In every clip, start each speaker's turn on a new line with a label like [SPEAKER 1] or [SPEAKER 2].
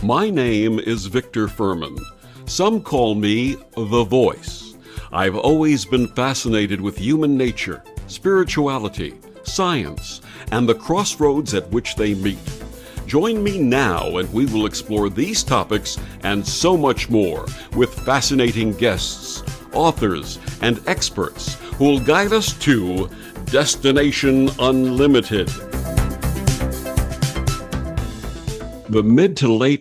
[SPEAKER 1] My name is Victor Furman. Some call me The Voice. I've always been fascinated with human nature, spirituality, science, and the crossroads at which they meet. Join me now and we will explore these topics and so much more with fascinating guests, authors, and experts who will guide us to Destination Unlimited. The mid to late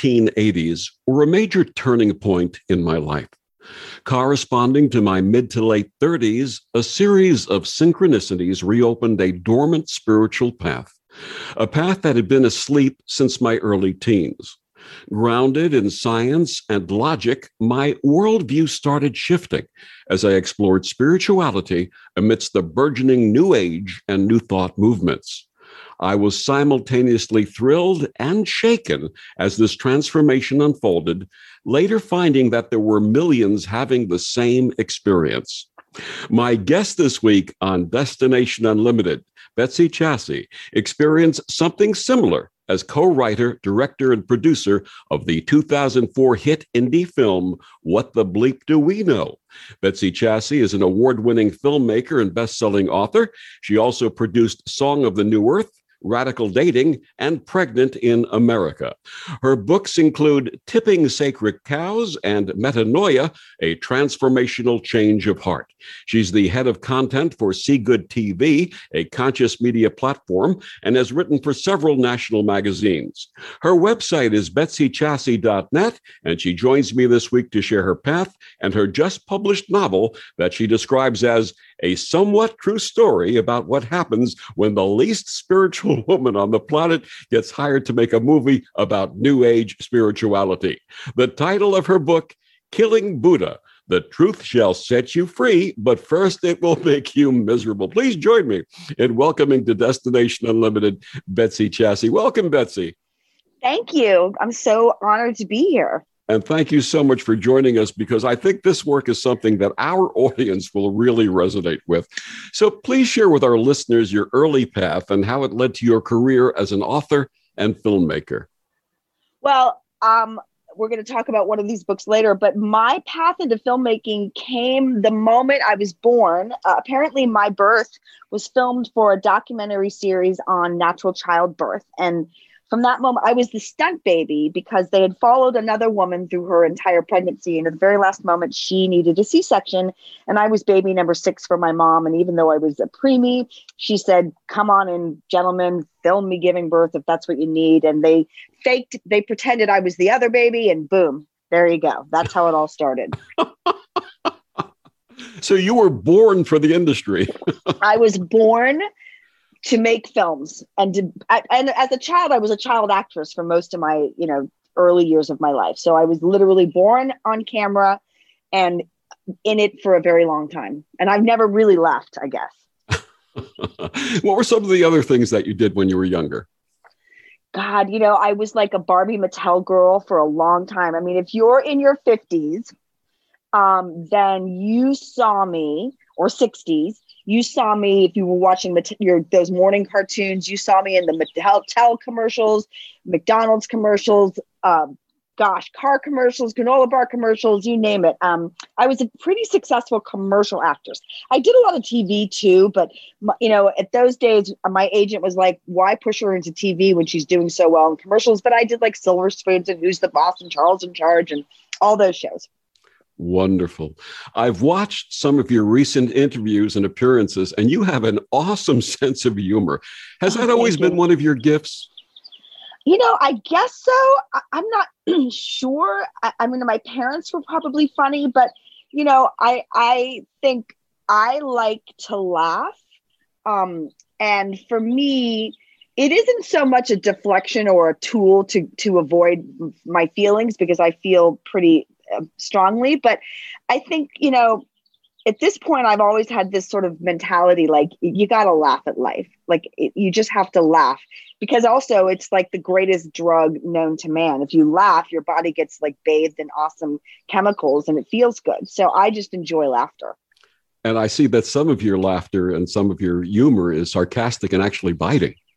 [SPEAKER 1] 1980s were a major turning point in my life. Corresponding to my mid to late 30s, a series of synchronicities reopened a dormant spiritual path, a path that had been asleep since my early teens. Grounded in science and logic, my worldview started shifting as I explored spirituality amidst the burgeoning New Age and New Thought movements. I was simultaneously thrilled and shaken as this transformation unfolded, later finding that there were millions having the same experience. My guest this week on Destination Unlimited, Betsy Chasse, experienced something similar as co-writer, director, and producer of the 2004 hit indie film, What the Bleep Do We Know? Betsy Chasse is an award-winning filmmaker and best-selling author. She also produced Song of the New Earth, Radical Dating, and Pregnant in America. Her books include Tipping Sacred Cows and Metanoia, a transformational change of heart. She's the head of content for See Good TV, a conscious media platform, and has written for several national magazines. Her website is betsychasse.net, and she joins me this week to share her path and her just published novel that she describes as a somewhat true story about what happens when the least spiritual woman on the planet gets hired to make a movie about New Age spirituality. The title of her book, Killing Buddha: The Truth Shall Set You Free, but first it will make you miserable. Please join me in welcoming to Destination Unlimited, Betsy Chasse. Welcome, Betsy.
[SPEAKER 2] Thank you. I'm so honored to be here.
[SPEAKER 1] And thank you so much for joining us, because I think this work is something that our audience will really resonate with. So please share with our listeners your early path and how it led to your career as an author and filmmaker.
[SPEAKER 2] Well, we're going to talk about one of these books later, but my path into filmmaking came the moment I was born. Apparently, my birth was filmed for a documentary series on natural childbirth. And from that moment, I was the stunt baby because they had followed another woman through her entire pregnancy. And at the very last moment, she needed a C-section. And I was baby number 6 for my mom. And even though I was a preemie, she said, come on in, gentlemen, film me giving birth if that's what you need. And they pretended I was the other baby, and boom, there you go. That's how it all started.
[SPEAKER 1] So you were born for the industry.
[SPEAKER 2] I was born to make films, and as a child, I was a child actress for most of my, early years of my life. So I was literally born on camera and in it for a very long time. And I've never really left, I guess.
[SPEAKER 1] What were some of the other things that you did when you were younger?
[SPEAKER 2] God, I was like a Barbie Mattel girl for a long time. I mean, if you're in your 50s, then you saw me, or 60s, you saw me if you were watching those morning cartoons. You saw me in the Mattel commercials, McDonald's commercials, car commercials, granola bar commercials, you name it. I was a pretty successful commercial actress. I did a lot of TV too, but at those days, my agent was like, why push her into TV when she's doing so well in commercials? But I did like Silver Spoons and Who's the Boss and Charles in Charge and all those shows.
[SPEAKER 1] Wonderful. I've watched some of your recent interviews and appearances, and you have an awesome sense of humor. Has that always been one of your gifts?
[SPEAKER 2] I guess so. I'm not sure. I mean, my parents were probably funny, but, I think I like to laugh. And for me, it isn't so much a deflection or a tool to avoid my feelings, because I feel pretty strongly. But I think, at this point, I've always had this sort of mentality, like, you got to laugh at life. Like, you just have to laugh, because also it's like the greatest drug known to man. If you laugh, your body gets like bathed in awesome chemicals and it feels good. So I just enjoy laughter.
[SPEAKER 1] And I see that some of your laughter and some of your humor is sarcastic and actually biting.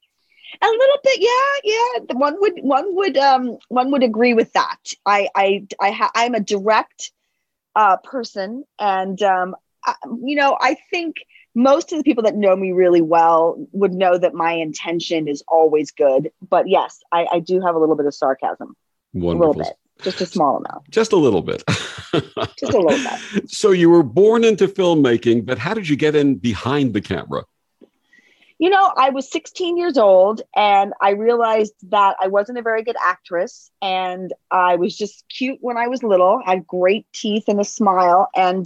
[SPEAKER 2] A little bit, yeah. One would agree with that. I'm a direct person, and I think most of the people that know me really well would know that my intention is always good. But yes, I do have a little bit of sarcasm.
[SPEAKER 1] Wonderful.
[SPEAKER 2] A little bit, just a small amount.
[SPEAKER 1] Just a little bit.
[SPEAKER 2] Just a little bit.
[SPEAKER 1] So you were born into filmmaking, but how did you get in behind the camera?
[SPEAKER 2] I was 16 years old and I realized that I wasn't a very good actress, and I was just cute when I was little, had great teeth and a smile. And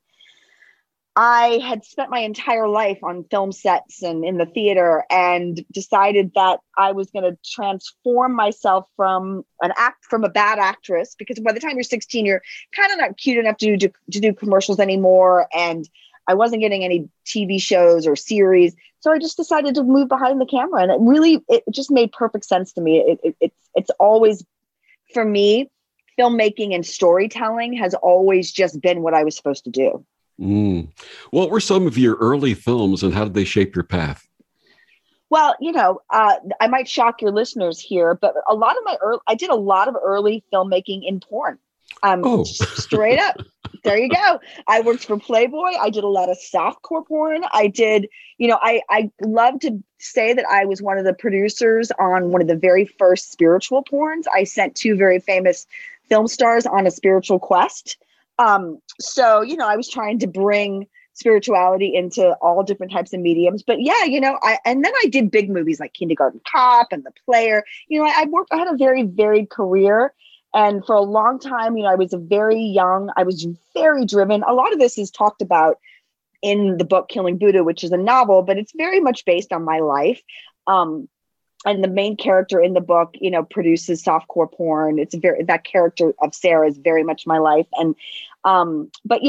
[SPEAKER 2] I had spent my entire life on film sets and in the theater, and decided that I was going to transform myself from a bad actress, because by the time you're 16, you're kind of not cute enough to do commercials anymore. And I wasn't getting any TV shows or series. So I just decided to move behind the camera, and it just made perfect sense to me. It's always, for me, filmmaking and storytelling has always just been what I was supposed to do.
[SPEAKER 1] What were some of your early films, and how did they shape your path?
[SPEAKER 2] Well, I might shock your listeners here, but I did a lot of early filmmaking in porn. Straight up. There you go. I worked for Playboy. I did a lot of softcore porn. I did, I love to say that I was one of the producers on one of the very first spiritual porns. I sent two very famous film stars on a spiritual quest. So, I was trying to bring spirituality into all different types of mediums. But yeah, and then I did big movies like Kindergarten Cop and The Player. I had a very varied career. And for a long time, I was very young. I was very driven. A lot of this is talked about in the book Killing Buddha, which is a novel, but it's very much based on my life. And the main character in the book, produces softcore porn. That character of Sarah is very much my life. And, but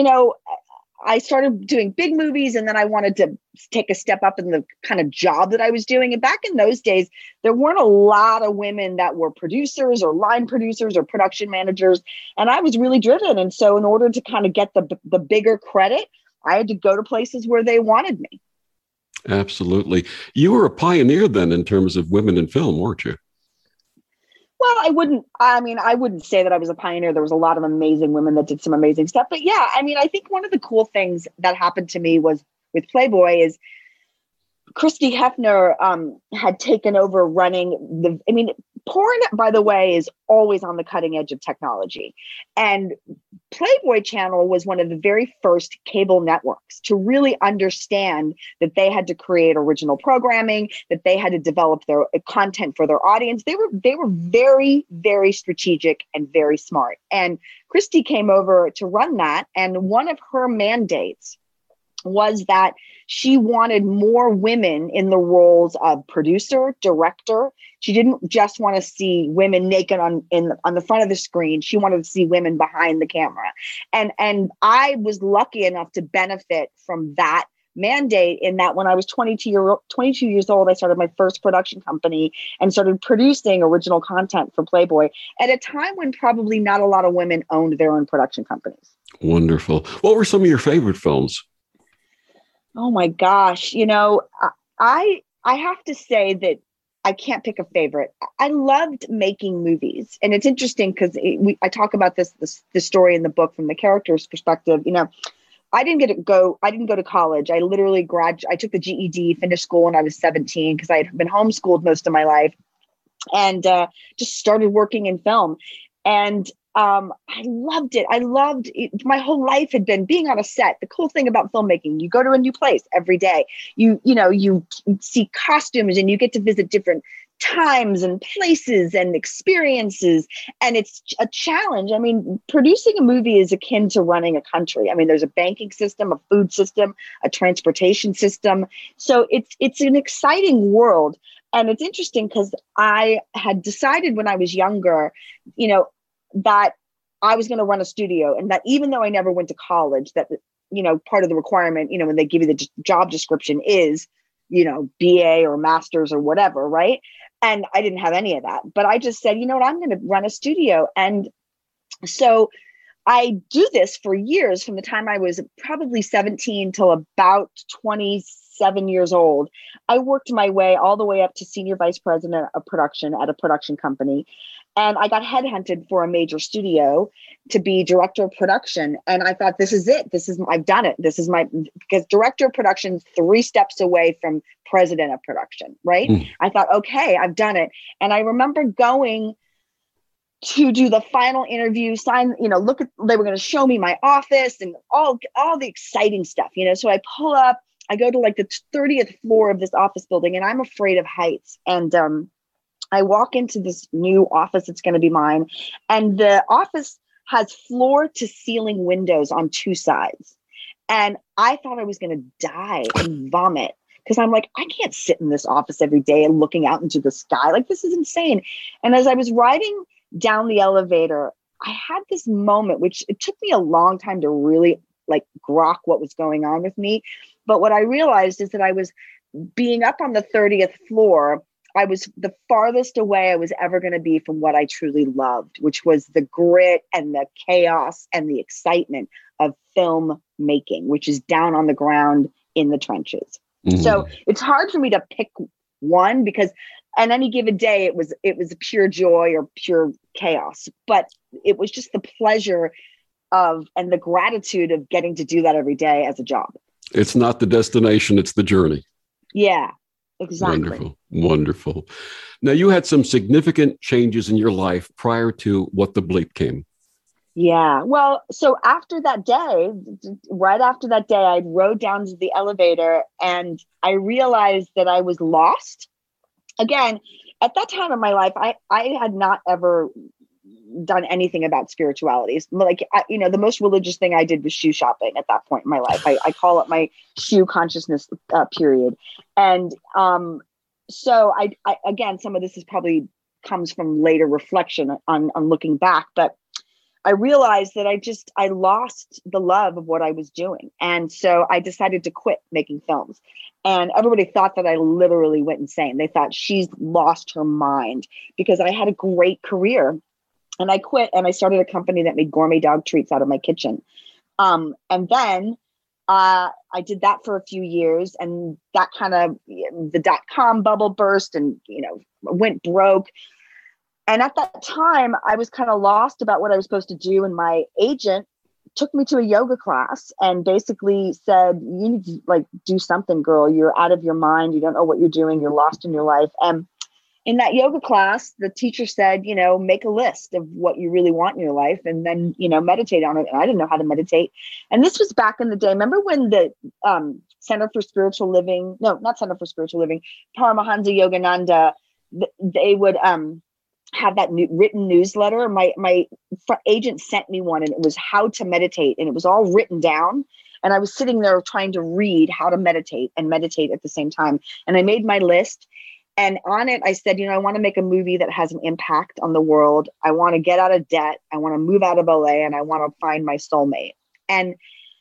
[SPEAKER 2] I started doing big movies, and then I wanted to take a step up in the kind of job that I was doing. And back in those days, there weren't a lot of women that were producers or line producers or production managers. And I was really driven. And so in order to kind of get the bigger credit, I had to go to places where they wanted me.
[SPEAKER 1] Absolutely. You were a pioneer then in terms of women in film, weren't you?
[SPEAKER 2] Well, I wouldn't say that I was a pioneer. There was a lot of amazing women that did some amazing stuff. But yeah, I think one of the cool things that happened to me was with Playboy is Christy Hefner had taken over running porn, by the way, is always on the cutting edge of technology. And Playboy Channel was one of the very first cable networks to really understand that they had to create original programming, that they had to develop their content for their audience. They were very, very strategic and very smart. And Christy came over to run that. And one of her mandates was that she wanted more women in the roles of producer, director. She didn't just want to see women naked on the front of the screen. She wanted to see women behind the camera. And I was lucky enough to benefit from that mandate, in that when I was 22 years old, I started my first production company and started producing original content for Playboy at a time when probably not a lot of women owned their own production companies.
[SPEAKER 1] Wonderful. What were some of your favorite films?
[SPEAKER 2] Oh my gosh. I have to say that I can't pick a favorite. I loved making movies. And it's interesting because I talk about this story in the book from the character's perspective. I didn't go to college. I literally I took the GED, finished school when I was 17 because I had been homeschooled most of my life, and just started working in film. And I loved it. I loved it. My whole life had been being on a set. The cool thing about filmmaking, you go to a new place every day. You see costumes, and you get to visit different times and places and experiences. And it's a challenge. Producing a movie is akin to running a country. There's a banking system, a food system, a transportation system. So it's an exciting world. And it's interesting because I had decided when I was younger, that I was going to run a studio, and that even though I never went to college, that, part of the requirement, when they give you the job description is, BA or master's or whatever. Right. And I didn't have any of that, but I just said, I'm going to run a studio. And so I do this for years, from the time I was probably 17 till about 26 7 years old, I worked my way all the way up to senior vice president of production at a production company. And I got headhunted for a major studio to be director of production. And I thought, this is it. I've done it. Because director of production is 3 steps away from president of production, right? I thought, okay, I've done it. And I remember going to do the final interview, they were going to show me my office and all the exciting stuff, So I pull up, I go to like the 30th floor of this office building, and I'm afraid of heights. And I walk into this new office that's going to be mine, and the office has floor to ceiling windows on 2 sides. And I thought I was going to die and vomit, because I'm like, I can't sit in this office every day and looking out into the sky. Like, this is insane. And as I was riding down the elevator, I had this moment, which it took me a long time to really like grok what was going on with me. But what I realized is that I was being up on the 30th floor. I was the farthest away I was ever going to be from what I truly loved, which was the grit and the chaos and the excitement of film making, which is down on the ground in the trenches. So it's hard for me to pick one, because on any given day, it was pure joy or pure chaos, but it was just the pleasure and the gratitude of getting to do that every day as a job.
[SPEAKER 1] It's not the destination, it's the journey.
[SPEAKER 2] Yeah, exactly.
[SPEAKER 1] Wonderful. Wonderful. Now, you had some significant changes in your life prior to What the Bleep came.
[SPEAKER 2] Yeah. Well, so after that day, right after that day, I rode down to the elevator and I realized that I was lost. Again, at that time in my life, I had not ever done anything about spiritualities. Like, the most religious thing I did was shoe shopping at that point in my life. I call it my shoe consciousness period. And so I again, some of this is probably comes from later reflection on looking back, but I realized that I lost the love of what I was doing. And so I decided to quit making films. And everybody thought that I literally went insane. They thought she's lost her mind, because I had a great career. And I quit and I started a company that made gourmet dog treats out of my kitchen. And then I did that for a few years, and that kind of, the .com bubble burst and, went broke. And at that time, I was kind of lost about what I was supposed to do. And my agent took me to a yoga class and basically said, you need to do something, girl. You're out of your mind. You don't know what you're doing. You're lost in your life. And in that yoga class, the teacher said, make a list of what you really want in your life and then, meditate on it. And I didn't know how to meditate. And this was back in the day. Remember when the Center for Spiritual Living, no, not Center for Spiritual Living, Paramahansa Yogananda, they would have that written newsletter. My agent sent me one, and it was how to meditate, and it was all written down. And I was sitting there trying to read how to meditate and meditate at the same time. And I made my list. And on it, I said, I want to make a movie that has an impact on the world. I want to get out of debt. I want to move out of LA, and I want to find my soulmate. And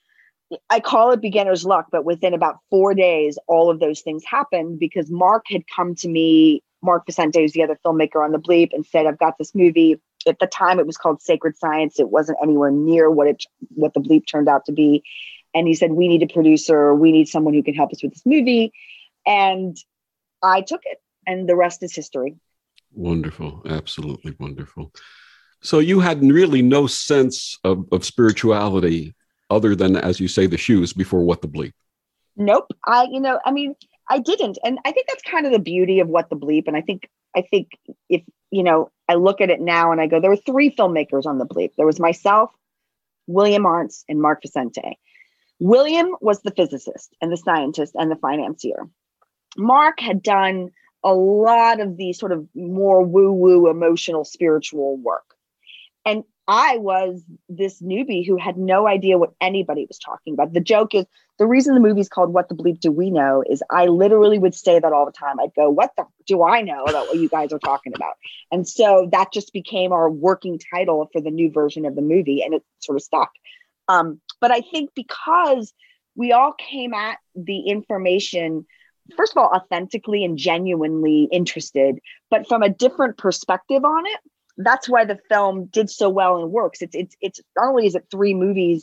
[SPEAKER 2] I call it beginner's luck, but within about 4 days, all of those things happened, because Mark had come to me. Mark Vicente is the other filmmaker on The Bleep, and said, I've got this movie. At the time, it was called Sacred Science. It wasn't anywhere near what The Bleep turned out to be. And he said, we need a producer. We need someone who can help us with this movie. And I took it, and the rest is history.
[SPEAKER 1] Wonderful. Absolutely wonderful. So you had really no sense of spirituality other than, as you say, the shoes before What the Bleep.
[SPEAKER 2] Nope. I didn't. And I think that's kind of the beauty of What the Bleep. And I think if, I look at it now and I go, there were 3 filmmakers on The Bleep. There was myself, William Arntz, and Mark Vicente. William was the physicist and the scientist and the financier. Mark had done a lot of the sort of more woo-woo, emotional, spiritual work. And I was this newbie who had no idea what anybody was talking about. The joke is, the reason the movie's called What the Bleep Do We Know is I literally would say that all the time. I'd go, what the do I know about what you guys are talking about? And so that just became our working title for the new version of the movie, and it sort of stuck. But I think because we all came at the information, first of all, authentically and genuinely interested, but from a different perspective on it. That's why the film did so well and works. It's not only is it 3 movies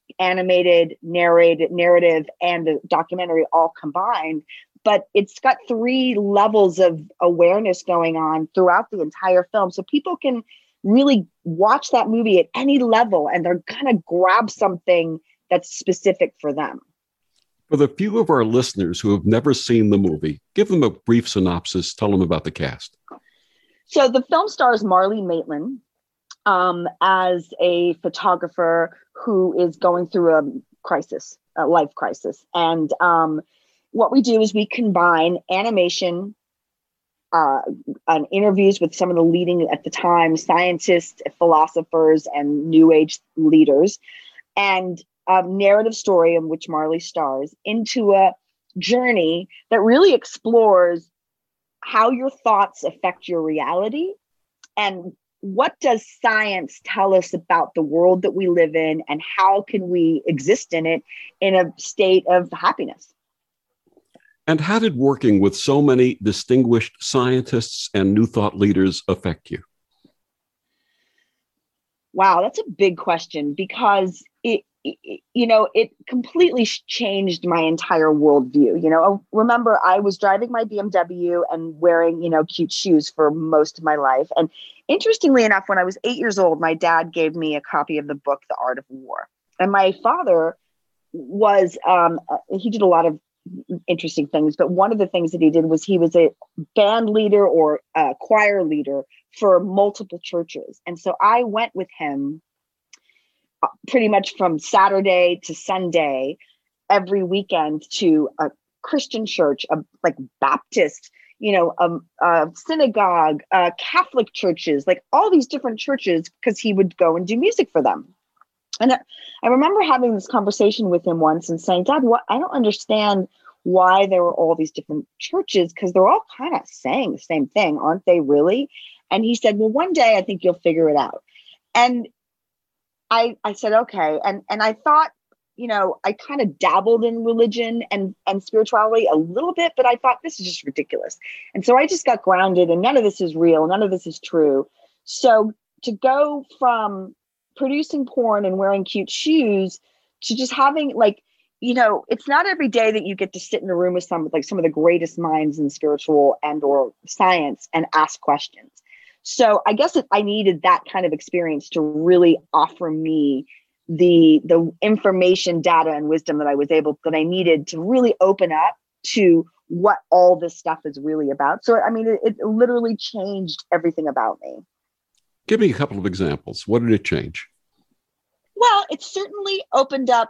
[SPEAKER 2] animated, narrative, and the documentary all combined. But it's got 3 levels of awareness going on throughout the entire film. So people can really watch that movie at any level and they're going to grab something that's specific for them.
[SPEAKER 1] For the few of our listeners who have never seen the movie, give them a brief synopsis. Tell them about the cast.
[SPEAKER 2] So the film stars Marlee Matlin as a photographer who is going through a life crisis. And what we do is we combine animation, interviews with some of the leading, at the time, scientists, philosophers, and New Age leaders, and a narrative story in which Marlee stars, into a journey that really explores how your thoughts affect your reality and what does science tell us about the world that we live in and how can we exist in it in a state of happiness.
[SPEAKER 1] And how did working with so many distinguished scientists and New Thought leaders affect you?
[SPEAKER 2] Wow, that's a big question, because it completely changed my entire worldview. Remember, I was driving my BMW and wearing, cute shoes for most of my life. And interestingly enough, when I was 8 years old, my dad gave me a copy of the book, The Art of War. And my father was, he did a lot of interesting things, but one of the things that he did was he was a band leader or a choir leader for multiple churches. And so I went with him pretty much from Saturday to Sunday every weekend to a Christian church, like Baptist, a synagogue, Catholic churches, like all these different churches, because he would go and do music for them. And I remember having this conversation with him once and saying, Dad, I don't understand why there were all these different churches, because they're all kind of saying the same thing, aren't they really? And he said, well, one day I think you'll figure it out. And I said, okay. And I thought, I kind of dabbled in religion and spirituality a little bit, but I thought this is just ridiculous. And so I just got grounded, and none of this is real. None of this is true. So to go from producing porn and wearing cute shoes to just having it's not every day that you get to sit in a room with some of the greatest minds in spiritual and or science and ask questions. So I guess I needed that kind of experience to really offer me the information, data, and wisdom that I needed to really open up to what all this stuff is really about. So, I mean, it literally changed everything about me.
[SPEAKER 1] Give me a couple of examples. What did it change?
[SPEAKER 2] Well, it certainly opened up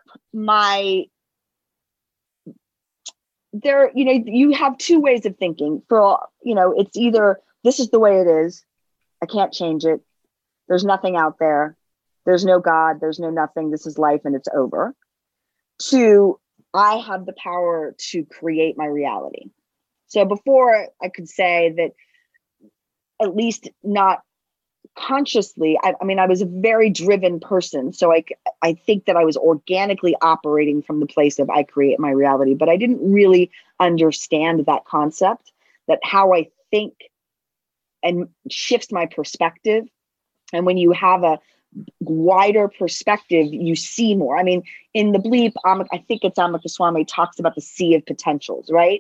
[SPEAKER 2] you have 2 ways of thinking. It's either this is the way it is, I can't change it, there's nothing out there, there's no God, there's no nothing, this is life and it's over. 2, I have the power to create my reality. So before I could say that, at least not consciously, I was a very driven person. So I think that I was organically operating from the place of I create my reality, but I didn't really understand that concept, that how I think and shifts my perspective. And when you have a wider perspective, you see more. I mean, in the Bleep, I think it's Amika Swami talks about the sea of potentials, right?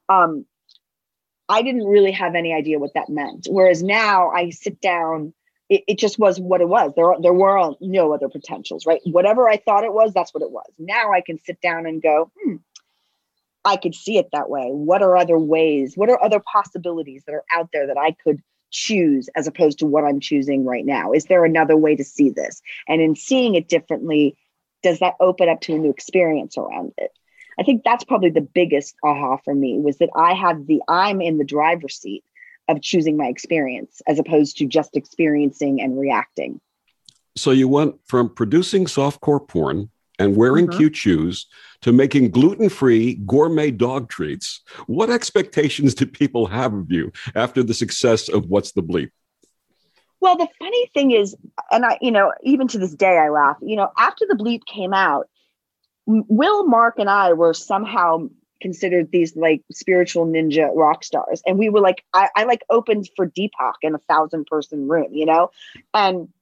[SPEAKER 2] I didn't really have any idea what that meant. Whereas now I sit down, it just was what it was. There were no other potentials, right? Whatever I thought it was, that's what it was. Now I can sit down and go, I could see it that way. What are other ways? What are other possibilities that are out there that I could choose as opposed to what I'm choosing right now? Is there another way to see this? And in seeing it differently, does that open up to a new experience around it? I think that's probably the biggest aha for me, was that I'm in the driver's seat of choosing my experience as opposed to just experiencing and reacting.
[SPEAKER 1] So you went from producing softcore porn and wearing cute shoes to making gluten-free gourmet dog treats. What expectations do people have of you after the success of What's the Bleep?
[SPEAKER 2] Well, the funny thing is, and even to this day, I laugh, after the Bleep came out, Will, Mark, and I were somehow considered these spiritual ninja rock stars. And we were I opened for Deepak in a 1,000-person room, and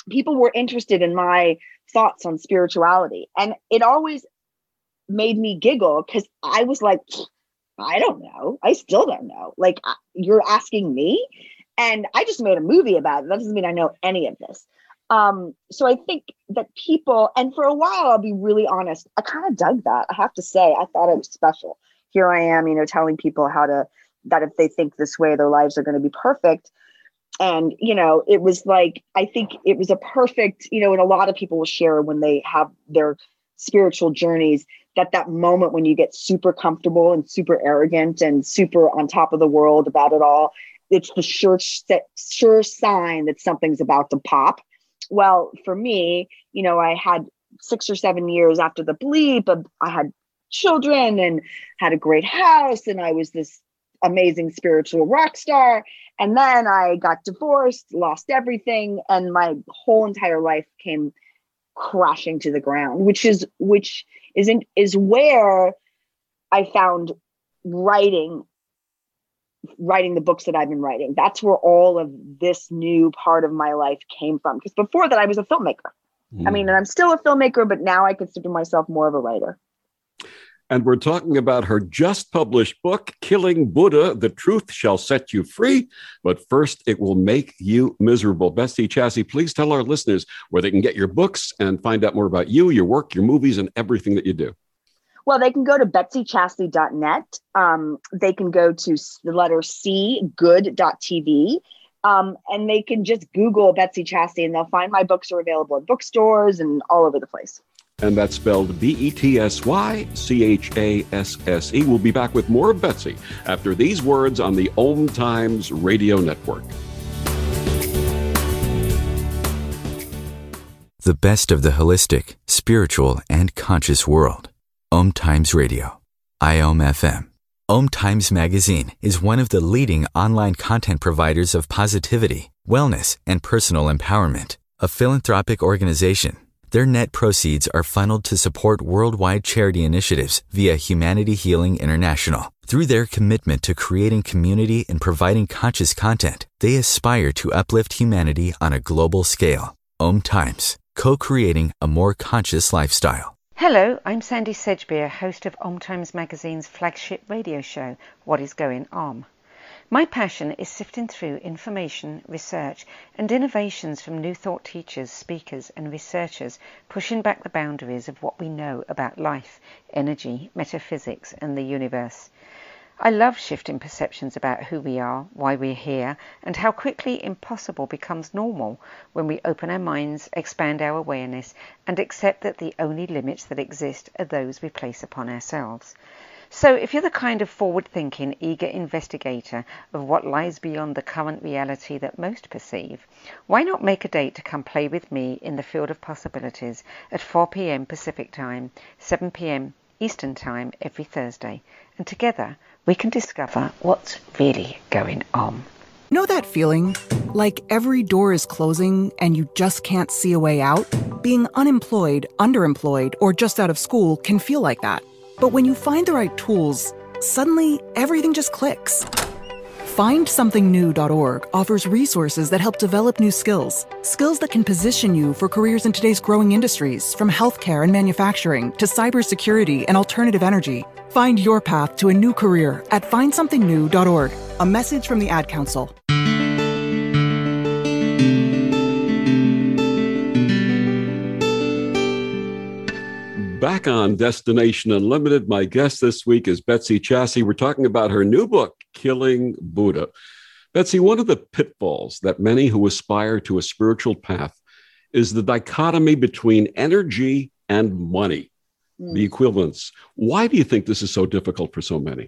[SPEAKER 2] people were interested in my thoughts on spirituality. And it always made me giggle because I was like, I don't know. I still don't know. Like, you're asking me? And I just made a movie about it. That doesn't mean I know any of this. So I think that people, and for a while, I'll be really honest, I kind of dug that. I have to say, I thought it was special. Here I am, telling people that if they think this way, their lives are going to be perfect. And, it was like, I think it was a perfect, and a lot of people will share when they have their spiritual journeys, that moment when you get super comfortable and super arrogant and super on top of the world about it all, it's the sure sign that something's about to pop. Well, for me, I had 6 or 7 years after the bleep, I had children and had a great house, and I was this amazing spiritual rock star. And then I got divorced, lost everything, and my whole entire life came crashing to the ground, which is where I found writing the books that I've been writing. That's where all of this new part of my life came from. Because before that, I was a filmmaker. I mean, and I'm still a filmmaker, but now I consider myself more of a writer.
[SPEAKER 1] And we're talking about her just published book, Killing Buddha, The Truth Shall Set You Free, but first it will make you miserable. Betsy Chasse, please tell our listeners where they can get your books and find out more about you, your work, your movies, and everything that you do. Well,
[SPEAKER 2] they can go to betsychasse.net. They can go to the letter C, good.tv. And they can just Google Betsy Chasse and they'll find my books are available in bookstores and all over the place.
[SPEAKER 1] And that's spelled Betsychasse. We'll be back with more of Betsy after these words on the Om Times Radio Network.
[SPEAKER 3] The best of the holistic, spiritual, and conscious world. Om Times Radio. IOM FM. Om Times Magazine is one of the leading online content providers of positivity, wellness, and personal empowerment. A philanthropic organization, their net proceeds are funneled to support worldwide charity initiatives via Humanity Healing International. Through their commitment to creating community and providing conscious content, they aspire to uplift humanity on a global scale. Om Times, co-creating a more conscious lifestyle.
[SPEAKER 4] Hello, I'm Sandy Sedgbeer, host of Om Times Magazine's flagship radio show, What is Going Om. My passion is sifting through information, research, and innovations from new thought teachers, speakers, and researchers pushing back the boundaries of what we know about life, energy, metaphysics, and the universe. I love shifting perceptions about who we are, why we're here, and how quickly impossible becomes normal when we open our minds, expand our awareness, and accept that the only limits that exist are those we place upon ourselves. So if you're the kind of forward-thinking, eager investigator of what lies beyond the current reality that most perceive, why not make a date to come play with me in the field of possibilities at 4 p.m. Pacific Time, 7 p.m. Eastern Time every Thursday, and together we can discover what's really going on.
[SPEAKER 5] Know that feeling? Like every door is closing and you just can't see a way out? Being unemployed, underemployed, or just out of school can feel like that. But when you find the right tools, suddenly everything just clicks. FindSomethingNew.org offers resources that help develop new skills that can position you for careers in today's growing industries, from healthcare and manufacturing to cybersecurity and alternative energy. Find your path to a new career at FindSomethingNew.org. A message from the Ad Council.
[SPEAKER 1] Back on Destination Unlimited, my guest this week is Betsy Chasse. We're talking about her new book, Killing Buddha. Betsy, one of the pitfalls that many who aspire to a spiritual path is the dichotomy between energy and money, the equivalence. Why do you think this is so difficult for so many?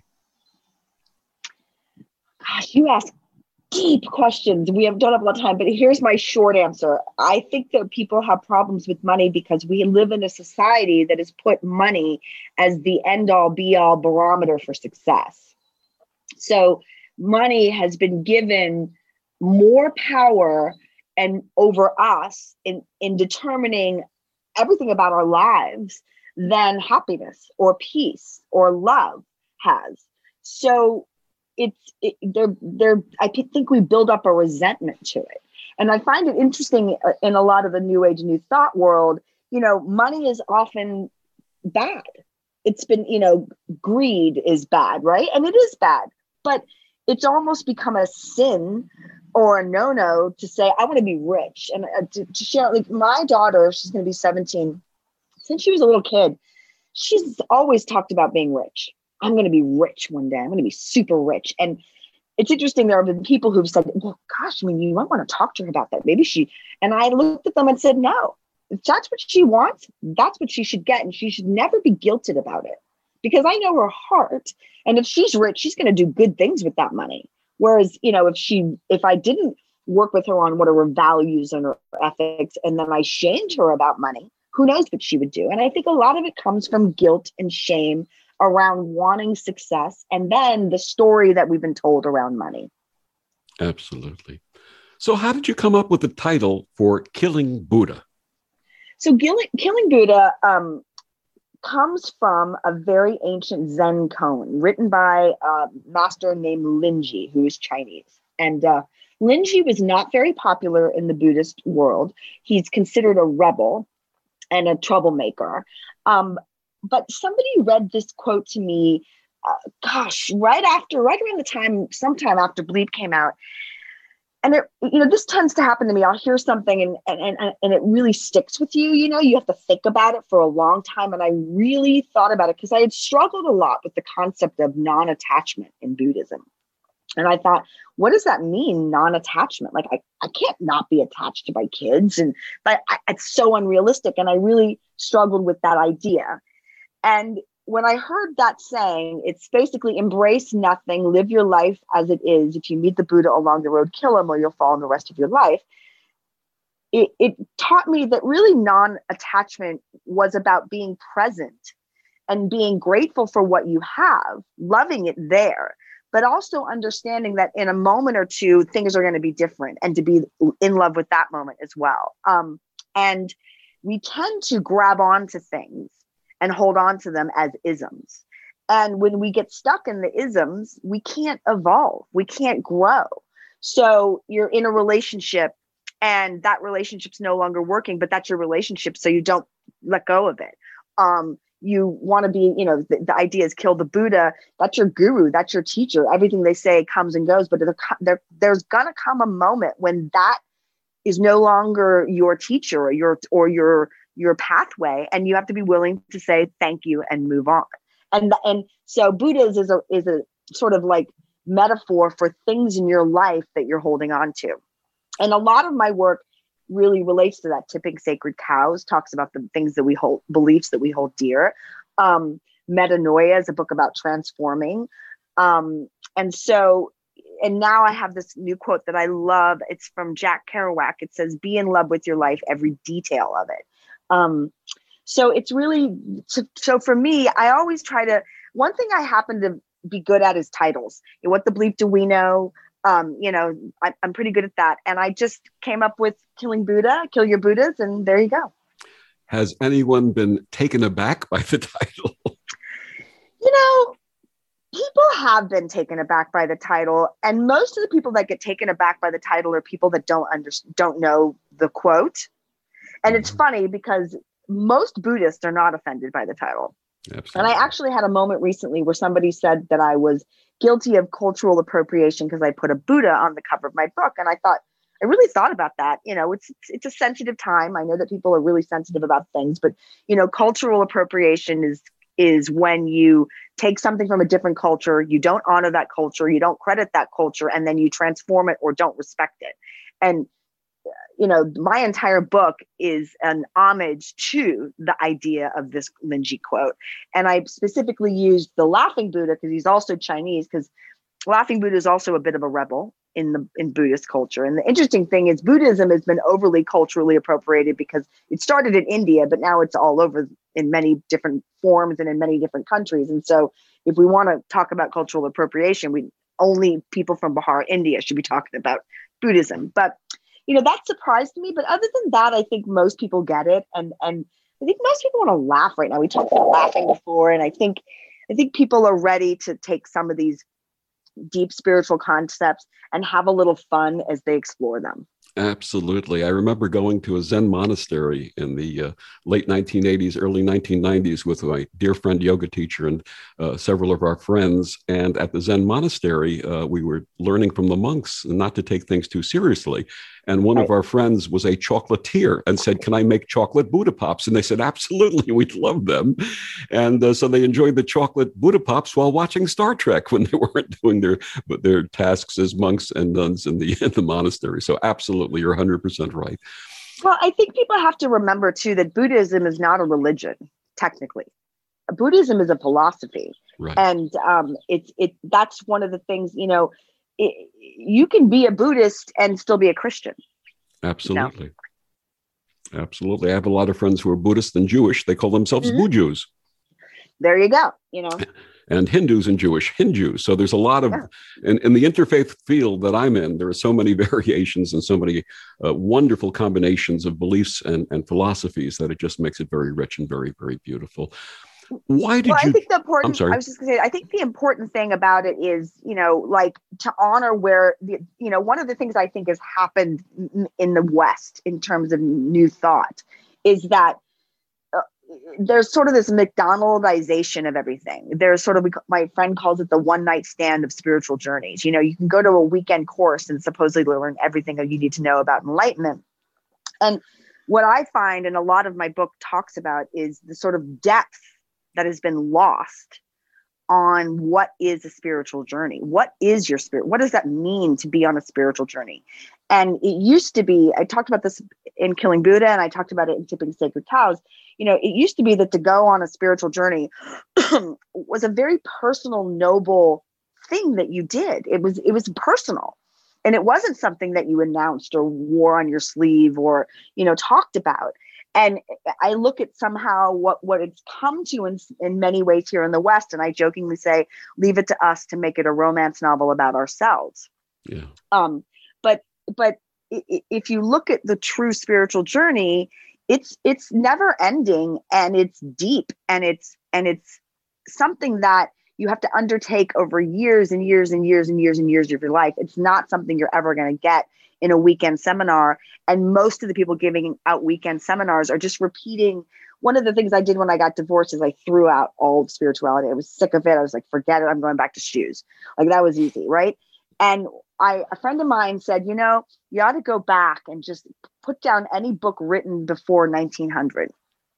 [SPEAKER 2] Gosh, you ask deep questions. Don't have a lot of time, but here's my short answer. I think that people have problems with money because we live in a society that has put money as the end-all, be-all barometer for success. So money has been given more power and over us in determining everything about our lives than happiness or peace or love has. So I think we build up a resentment to it. And I find it interesting in a lot of the New Age, New Thought world, money is often bad. It's been, greed is bad, right? And it is bad, but it's almost become a sin or a no-no to say, I want to be rich. And to share, like my daughter, she's going to be 17. Since she was a little kid, she's always talked about being rich. I'm going to be rich one day. I'm going to be super rich. And it's interesting. There have been people who've said, well, gosh, you might want to talk to her about that. Maybe and I looked at them and said, no, if that's what she wants, that's what she should get. And she should never be guilted about it, because I know her heart. And if she's rich, she's going to do good things with that money. Whereas, if I didn't work with her on what are her values and her ethics, and then I shamed her about money, who knows what she would do? And I think a lot of it comes from guilt and shame around wanting success, and then the story that we've been told around money.
[SPEAKER 1] Absolutely. So how did you come up with the title for Killing Buddha?
[SPEAKER 2] So Killing Buddha comes from a very ancient Zen koan written by a master named Linji, who is Chinese. And Linji was not very popular in the Buddhist world. He's considered a rebel and a troublemaker. But somebody read this quote to me, right around the time, sometime after Bleep came out. And this tends to happen to me. I'll hear something and it really sticks with you. You have to think about it for a long time. And I really thought about it because I had struggled a lot with the concept of non-attachment in Buddhism. And I thought, what does that mean, non-attachment? Like, I can't not be attached to my kids. But it's so unrealistic. And I really struggled with that idea. And when I heard that saying, it's basically embrace nothing, live your life as it is. If you meet the Buddha along the road, kill him or you'll fall in the rest of your life. It taught me that really non-attachment was about being present and being grateful for what you have, loving it there, but also understanding that in a moment or two, things are going to be different, and to be in love with that moment as well. And we tend to grab onto things and hold on to them as isms. And when we get stuck in the isms, we can't evolve, we can't grow. So you're in a relationship and that relationship's no longer working, but that's your relationship, so you don't let go of it. You want to be, the idea is kill the Buddha. That's your guru, that's your teacher. Everything they say comes and goes, but there's gonna come a moment when that is no longer your teacher or your pathway, and you have to be willing to say thank you and move on. And so Buddhism is a sort of like metaphor for things in your life that you're holding on to. And a lot of my work really relates to that. Tipping Sacred Cows talks about the things that we hold, beliefs that we hold dear. Metanoia is a book about transforming. And now I have this new quote that I love. It's from Jack Kerouac. It says, be in love with your life, every detail of it. So it's really, so for me, I always one thing I happen to be good at is titles. What the bleep do we know? I'm pretty good at that. And I just came up with Killing Buddha, Kill Your Buddhas, and there you go.
[SPEAKER 1] Has anyone been taken aback by the title?
[SPEAKER 2] People have been taken aback by the title. And most of the people that get taken aback by the title are people that don't know the quote. And it's funny because most Buddhists are not offended by the title. Absolutely. And I actually had a moment recently where somebody said that I was guilty of cultural appropriation because I put a Buddha on the cover of my book. And I really thought about that. It's a sensitive time. I know that people are really sensitive about things, but, cultural appropriation is when you take something from a different culture, you don't honor that culture, you don't credit that culture, and then you transform it or don't respect it. And my entire book is an homage to the idea of this Linji quote. And I specifically used the Laughing Buddha because he's also Chinese, because Laughing Buddha is also a bit of a rebel in Buddhist culture. And the interesting thing is Buddhism has been overly culturally appropriated because it started in India, but now it's all over in many different forms and in many different countries. And so if we want to talk about cultural appropriation, only people from Bihar, India should be talking about Buddhism. But that surprised me. But other than that, I think most people get it. And I think most people want to laugh right now. We talked about laughing before. And I think people are ready to take some of these deep spiritual concepts and have a little fun as they explore them.
[SPEAKER 1] Absolutely. I remember going to a Zen monastery in the late 1980s, early 1990s with my dear friend, yoga teacher, and several of our friends. And at the Zen monastery, we were learning from the monks not to take things too seriously. And one of our friends was a chocolatier and said, "Can I make chocolate Buddha Pops?" And they said, "Absolutely, we'd love them." And so they enjoyed the chocolate Buddha Pops while watching Star Trek when they weren't doing their tasks as monks and nuns in the monastery. So absolutely, you're 100% right.
[SPEAKER 2] Well, I think people have to remember too that Buddhism is not a religion, technically. Buddhism is a philosophy,
[SPEAKER 1] Right.
[SPEAKER 2] and that's one of the things. You can be a Buddhist and still be a Christian.
[SPEAKER 1] Absolutely. Absolutely. I have a lot of friends who are Buddhist and Jewish. They call themselves Bujus.
[SPEAKER 2] There you go.
[SPEAKER 1] And Hindus and Jewish Hindu. So there's a lot of, in the interfaith field that I'm in, there are so many variations and so many wonderful combinations of beliefs and philosophies that it just makes it very rich and very, very beautiful. Why did you?
[SPEAKER 2] I think the important.
[SPEAKER 1] I'm sorry.
[SPEAKER 2] I was just going to say. I think the important thing about it is, like to honor where one of the things I think has happened in the West in terms of new thought is that there's sort of this McDonaldization of everything. There's sort of, my friend calls it the one night stand of spiritual journeys. You can go to a weekend course and supposedly learn everything that you need to know about enlightenment. And what I find, and a lot of my book talks about, is the sort of depth that has been lost on what is a spiritual journey. What is your spirit? What does that mean to be on a spiritual journey? And it used to be, I talked about this in Killing Buddha, and I talked about it in Tipping Sacred Cows. It used to be that to go on a spiritual journey was a very personal, noble thing that you did. It was personal. And it wasn't something that you announced or wore on your sleeve or, talked about. And I look at somehow what it's come to in many ways here in the West. And I jokingly say, leave it to us to make it a romance novel about ourselves.
[SPEAKER 1] Yeah.
[SPEAKER 2] But if you look at the true spiritual journey, it's never ending, and it's deep, and it's something that you have to undertake over years and years and years and years and years of your life. It's not something you're ever going to get in a weekend seminar. And most of the people giving out weekend seminars are just repeating. One of the things I did when I got divorced is I threw out all spirituality. I was sick of it. I was like, forget it. I'm going back to shoes. Like, that was easy. Right. And a friend of mine said, you ought to go back and just put down any book written before 1900.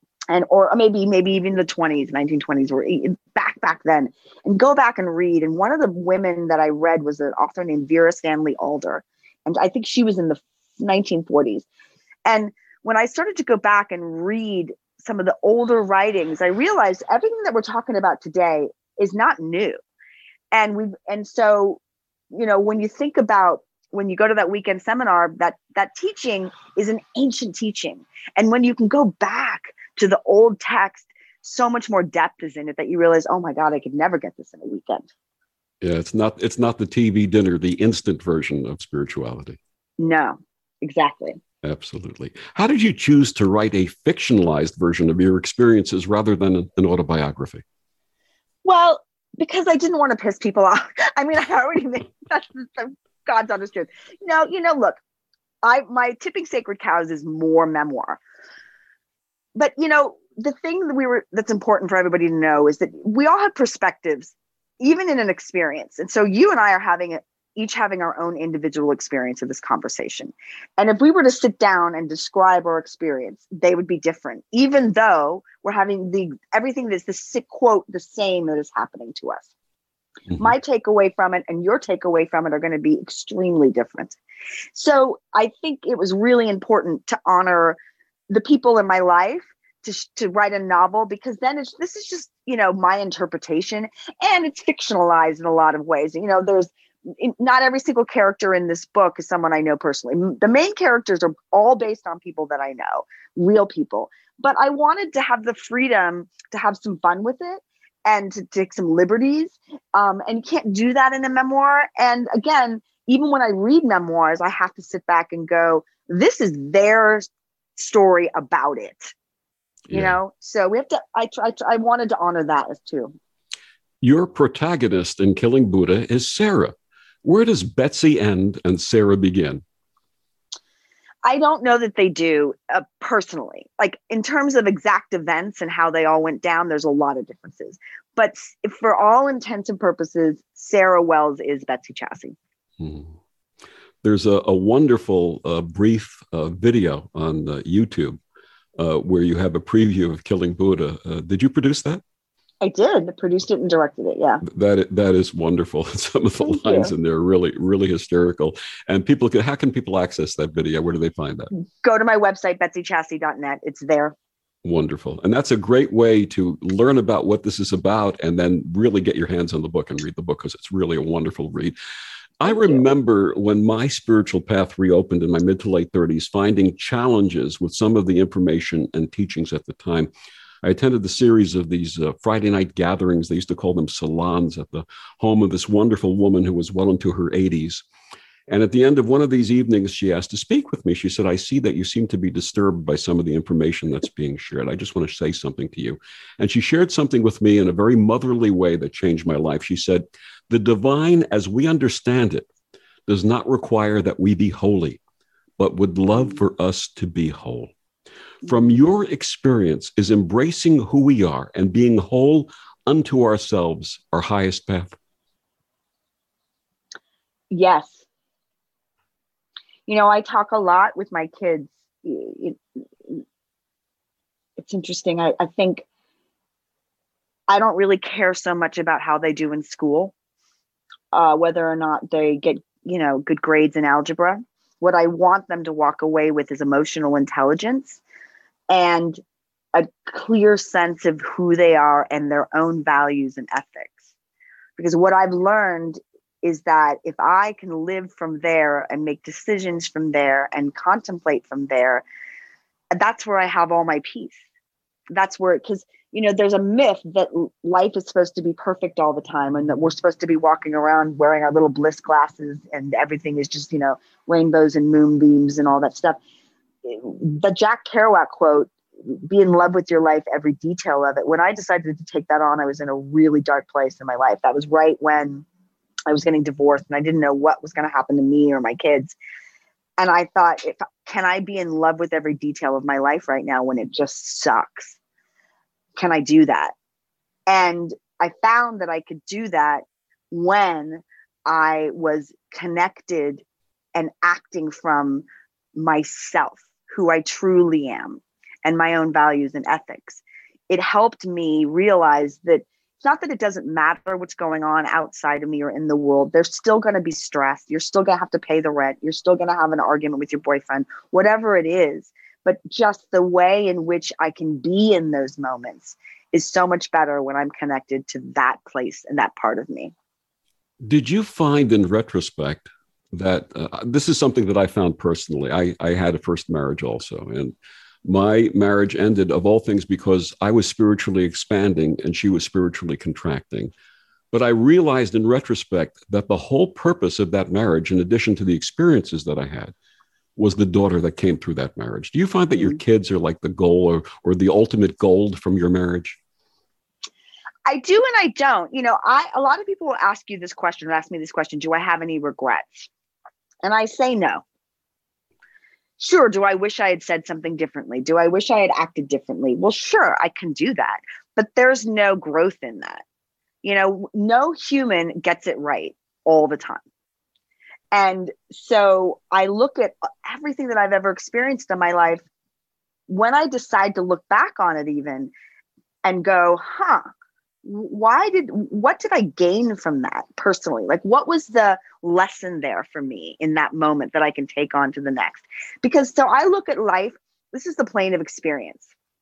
[SPEAKER 2] Or maybe even the 1920s, or back then, and go back and read. And one of the women that I read was an author named Vera Stanley Alder. And I think she was in the 1940s. And when I started to go back and read some of the older writings, I realized everything that we're talking about today is not new. And so, when you think about, when you go to that weekend seminar, that teaching is an ancient teaching. And when you can go back to the old text, so much more depth is in it that you realize, oh my God, I could never get this in a weekend.
[SPEAKER 1] Yeah, it's not the TV dinner, the instant version of spirituality.
[SPEAKER 2] No, exactly.
[SPEAKER 1] Absolutely. How did you choose to write a fictionalized version of your experiences rather than an autobiography?
[SPEAKER 2] Well, because I didn't want to piss people off. I mean, I already made, that's the God's honest truth. No, look, my Tipping Sacred Cows is more memoir. But, the thing that's important for everybody to know is that we all have perspectives, even in an experience. And so you and I are each having our own individual experience of this conversation. And if we were to sit down and describe our experience, they would be different, even though we're having everything that's quote, the same that is happening to us. Mm-hmm. My takeaway from it and your takeaway from it are going to be extremely different. So I think it was really important to honor the people in my life, to write a novel, because then this is just, my interpretation, and it's fictionalized in a lot of ways. There's not every single character in this book is someone I know personally. The main characters are all based on people that I know, real people. But I wanted to have the freedom to have some fun with it and to take some liberties. And you can't do that in a memoir. And again, even when I read memoirs, I have to sit back and go, this is their story about it. So we have to, I wanted to honor that as too.
[SPEAKER 1] Your protagonist in Killing Buddha is Sarah. Where does Betsy end and Sarah begin?
[SPEAKER 2] I don't know that they do personally. Like in terms of exact events and how they all went down, there's a lot of differences. But for all intents and purposes, Sarah Wells is Betsy Chasse.
[SPEAKER 1] Hmm. There's a wonderful brief video on YouTube where you have a preview of Killing Buddha. Did you produce that?
[SPEAKER 2] I did. Produced it and directed it. Yeah.
[SPEAKER 1] That is wonderful. Some of the lines in there are really, really hysterical. And how can people access that video? Where do they find that?
[SPEAKER 2] Go to my website, betsychasse.net. It's there.
[SPEAKER 1] Wonderful. And that's a great way to learn about what this is about and then really get your hands on the book and read the book, because it's really a wonderful read. I remember when my spiritual path reopened in my mid to late 30s, finding challenges with some of the information and teachings at the time. I attended the series of these Friday night gatherings. They used to call them salons at the home of this wonderful woman who was well into her 80s. And at the end of one of these evenings, she asked to speak with me. She said, I see that you seem to be disturbed by some of the information that's being shared. I just want to say something to you. And she shared something with me in a very motherly way that changed my life. She said, the divine, as we understand it, does not require that we be holy, but would love for us to be whole. From your experience, is embracing who we are and being whole unto ourselves our highest path?
[SPEAKER 2] Yes. You know, I talk a lot with my kids. It's interesting. I think I don't really care so much about how they do in school, whether or not they get, good grades in algebra. What I want them to walk away with is emotional intelligence and a clear sense of who they are and their own values and ethics. Because what I've learned is that if I can live from there and make decisions from there and contemplate from there, that's where I have all my peace. That's where, because, there's a myth that life is supposed to be perfect all the time and that we're supposed to be walking around wearing our little bliss glasses and everything is just, rainbows and moonbeams and all that stuff. The Jack Kerouac quote, be in love with your life, every detail of it. When I decided to take that on, I was in a really dark place in my life. That was right when I was getting divorced and I didn't know what was going to happen to me or my kids. And I thought, can I be in love with every detail of my life right now when it just sucks? Can I do that? And I found that I could do that when I was connected and acting from myself, who I truly am, and my own values and ethics. It helped me realize that it's not that it doesn't matter what's going on outside of me or in the world. There's still going to be stress. You're still going to have to pay the rent. You're still going to have an argument with your boyfriend, whatever it is. But just the way in which I can be in those moments is so much better when I'm connected to that place and that part of me.
[SPEAKER 1] Did you find in retrospect that this is something that I found personally? I had a first marriage also, and my marriage ended, of all things, because I was spiritually expanding and she was spiritually contracting. But I realized in retrospect that the whole purpose of that marriage, in addition to the experiences that I had, was the daughter that came through that marriage. Do you find that your kids are like the goal or the ultimate gold from your marriage?
[SPEAKER 2] I do and I don't. A lot of people will ask me this question, do I have any regrets? And I say no. Sure, do I wish I had said something differently? Do I wish I had acted differently? Well, sure, I can do that. But there's no growth in that. No human gets it right all the time. And so I look at everything that I've ever experienced in my life. When I decide to look back on it even and go, what did I gain from that personally? Like, what was the lesson there for me in that moment that I can take on to the next? Because so I look at life, this is the plane of experience.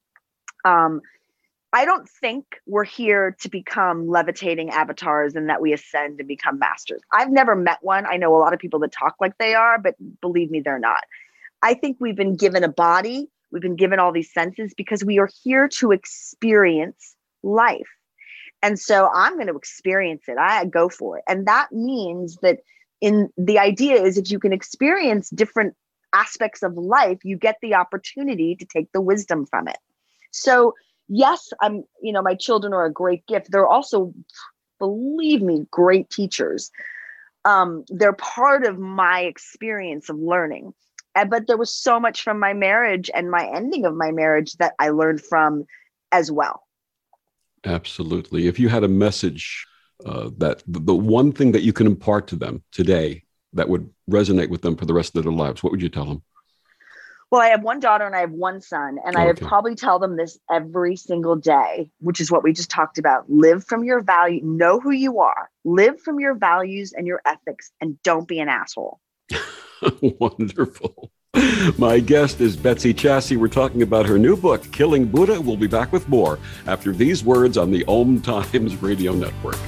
[SPEAKER 2] I don't think we're here to become levitating avatars and that we ascend and become masters. I've never met one. I know a lot of people that talk like they are, but believe me, they're not. I think we've been given a body. We've been given all these senses because we are here to experience life. And so I'm going to experience it. I go for it. And that means that the idea is if you can experience different aspects of life, you get the opportunity to take the wisdom from it. So yes, my children are a great gift. They're also, believe me, great teachers. They're part of my experience of learning. But there was so much from my marriage and my ending of my marriage that I learned from as well.
[SPEAKER 1] Absolutely. If you had a message that the one thing that you can impart to them today that would resonate with them for the rest of their lives, what would you tell them?
[SPEAKER 2] Well, I have one daughter and I have one son, and I would probably tell them this every single day, which is what we just talked about. Live from your value, know who you are, live from your values and your ethics, and don't be an asshole.
[SPEAKER 1] Wonderful. My guest is Betsy Chasse. We're talking about her new book, Killing Buddha. We'll be back with more after these words on the Om Times Radio Network.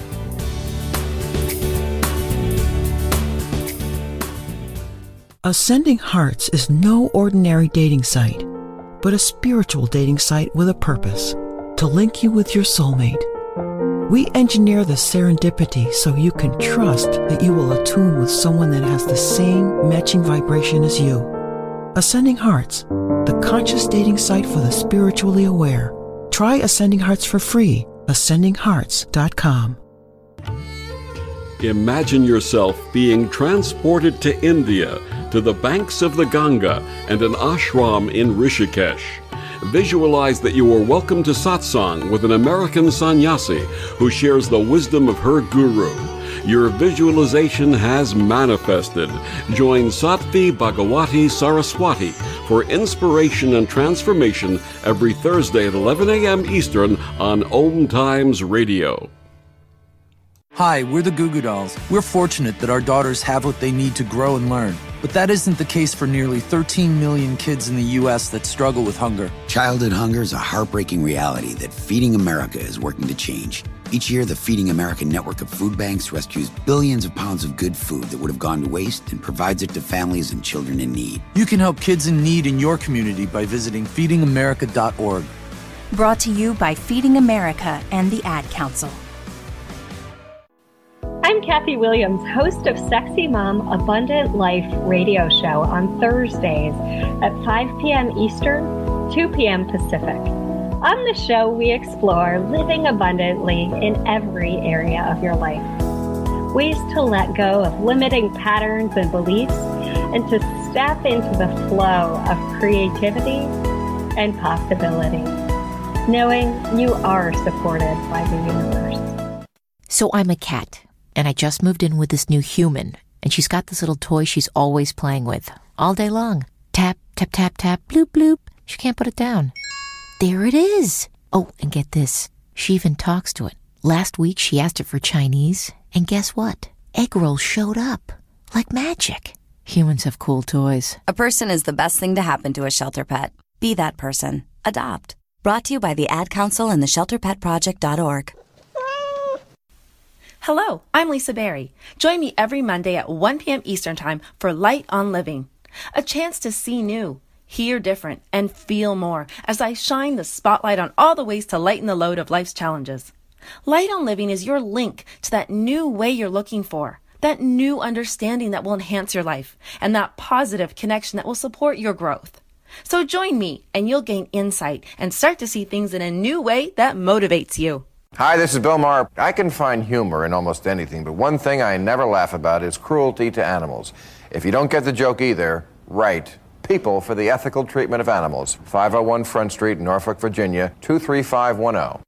[SPEAKER 6] Ascending Hearts is no ordinary dating site, but a spiritual dating site with a purpose, to link you with your soulmate. We engineer the serendipity so you can trust that you will attune with someone that has the same matching vibration as you. Ascending Hearts, the conscious dating site for the spiritually aware. Try Ascending Hearts for free. AscendingHearts.com.
[SPEAKER 1] Imagine yourself being transported to India, to the banks of the Ganga and an ashram in Rishikesh. Visualize that you are welcome to satsang with an American sannyasi who shares the wisdom of her guru. Your visualization has manifested. Join Sattvi Bhagawati Saraswati for inspiration and transformation every Thursday at 11 a.m. Eastern on Om Times Radio.
[SPEAKER 7] Hi, we're the Goo Goo Dolls. We're fortunate that our daughters have what they need to grow and learn. But that isn't the case for nearly 13 million kids in the U.S. that struggle with hunger.
[SPEAKER 8] Childhood hunger is a heartbreaking reality that Feeding America is working to change. Each year, the Feeding America network of food banks rescues billions of pounds of good food that would have gone to waste and provides it to families and children in need.
[SPEAKER 7] You can help kids in need in your community by visiting feedingamerica.org.
[SPEAKER 9] Brought to you by Feeding America and the Ad Council.
[SPEAKER 10] I'm Kathy Williams, host of Sexy Mom Abundant Life radio show on Thursdays at 5 p.m. Eastern, 2 p.m. Pacific. On the show, we explore living abundantly in every area of your life. Ways to let go of limiting patterns and beliefs and to step into the flow of creativity and possibility, knowing you are supported by the universe.
[SPEAKER 11] So I'm a cat. And I just moved in with this new human, and she's got this little toy she's always playing with, all day long. Tap, tap, tap, tap, bloop, bloop. She can't put it down. There it is. Oh, and get this. She even talks to it. Last week, she asked it for Chinese, and guess what? Egg rolls showed up. Like magic. Humans have cool toys.
[SPEAKER 9] A person is the best thing to happen to a shelter pet. Be that person. Adopt. Brought to you by the Ad Council and the ShelterPetProject.org.
[SPEAKER 12] Hello, I'm Lisa Berry. Join me every Monday at 1 p.m. Eastern Time for Light on Living. A chance to see new, hear different, and feel more as I shine the spotlight on all the ways to lighten the load of life's challenges. Light on Living is your link to that new way you're looking for, that new understanding that will enhance your life, and that positive connection that will support your growth. So join me and you'll gain insight and start to see things in a new way that motivates you.
[SPEAKER 13] Hi, this is Bill Maher. I can find humor in almost anything, but one thing I never laugh about is cruelty to animals. If you don't get the joke either, write People for the Ethical Treatment of Animals, 501 Front Street, Norfolk, Virginia, 23510.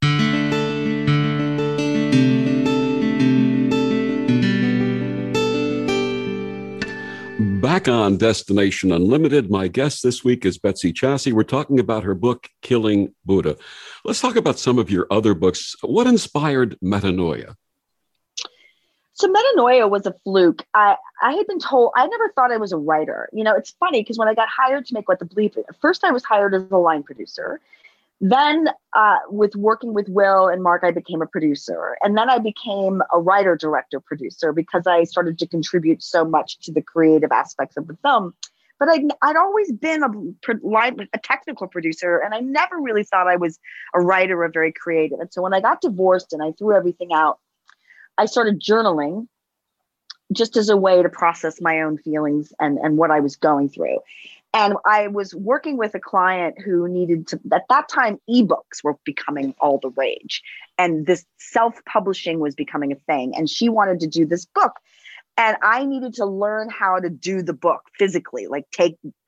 [SPEAKER 1] Back on Destination Unlimited, my guest this week is Betsy Chasse. We're talking about her book, Killing Buddha. Let's talk about some of your other books. What inspired Metanoia?
[SPEAKER 2] So Metanoia was a fluke. I had been told, I never thought I was a writer. You know, it's funny because when I got hired to make What the Bleep, first I was hired as a line producer. Then with working with Will and Mark, I became a producer. And then I became a writer, director, producer because I started to contribute so much to the creative aspects of the film. But I'd always been a technical producer, and I never really thought I was a writer or very creative. And so when I got divorced and I threw everything out, I started journaling just as a way to process my own feelings and what I was going through. And I was working with a client who needed to, at that time, ebooks were becoming all the rage. And this self-publishing was becoming a thing. And she wanted to do this book. And I needed to learn how to do the book physically, like take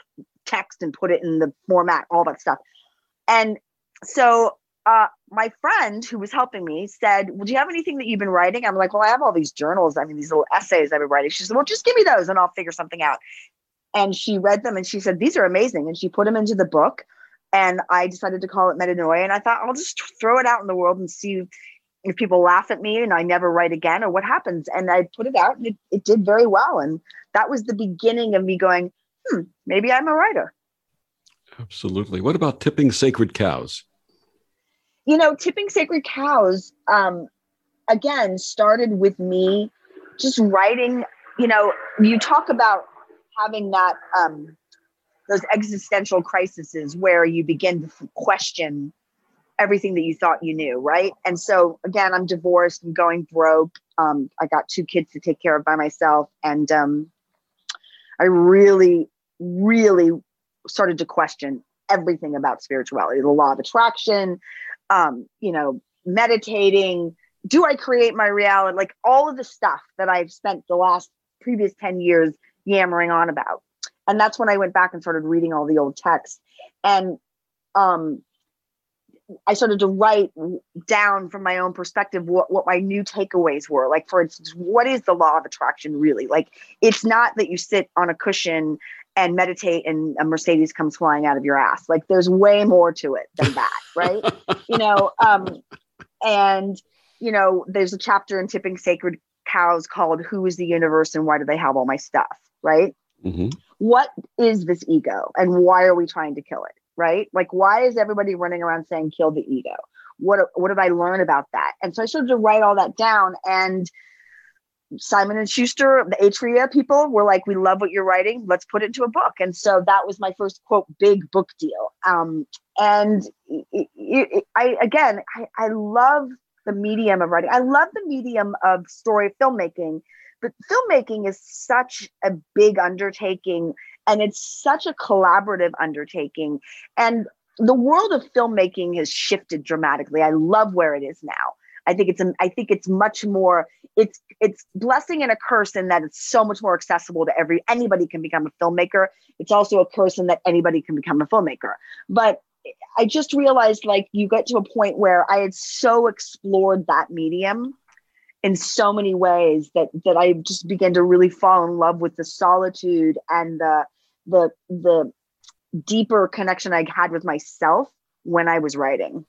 [SPEAKER 2] text and put it in the format, all that stuff. And so my friend who was helping me said, well, do you have anything that you've been writing? I'm like, well, I have all these journals. I mean, these little essays I've been writing. She said, well, just give me those and I'll figure something out. And she read them and she said, these are amazing. And she put them into the book. And I decided to call it Metanoia. And I thought, I'll just throw it out in the world and see if people laugh at me and I never write again or what happens. And I put it out and it did very well. And that was the beginning of me going, maybe I'm a writer.
[SPEAKER 1] Absolutely. What about Tipping Sacred Cows?
[SPEAKER 2] You know, Tipping Sacred Cows, again, started with me just writing. You know, you talk about having that, those existential crises where you begin to question everything that you thought you knew, right? And so, again, I'm divorced, I'm going broke. I got 2 kids to take care of by myself. And I really, really started to question everything about spirituality, the law of attraction, you know, meditating. Do I create my reality? Like all of the stuff that I've spent the previous 10 years yammering on about. And that's when I went back and started reading all the old texts. And I started to write down from my own perspective what my new takeaways were. Like, for instance, what is the law of attraction really? Like, it's not that you sit on a cushion and meditate and a Mercedes comes flying out of your ass. Like, there's way more to it than that, right? You know, and, you know, there's a chapter in Tipping Sacred Cows called Who is the Universe and Why Do They Have All My Stuff, right? Mm-hmm. What is this ego and why are we trying to kill it? Right? Like, why is everybody running around saying kill the ego? What did I learn about that? And so I started to write all that down. And Simon & Schuster, the Atria people were like, we love what you're writing. Let's put it into a book. And so that was my first, quote, big book deal. And I love the medium of writing. I love the medium of story filmmaking, but filmmaking is such a big undertaking. And it's such a collaborative undertaking. And the world of filmmaking has shifted dramatically. I love where it is now. I think it's much more, it's blessing and a curse in that it's so much more accessible to anybody can become a filmmaker. It's also a curse in that anybody can become a filmmaker. But I just realized, like, you get to a point where I had so explored that medium in so many ways that I just began to really fall in love with the solitude and the deeper connection I had with myself when I was writing.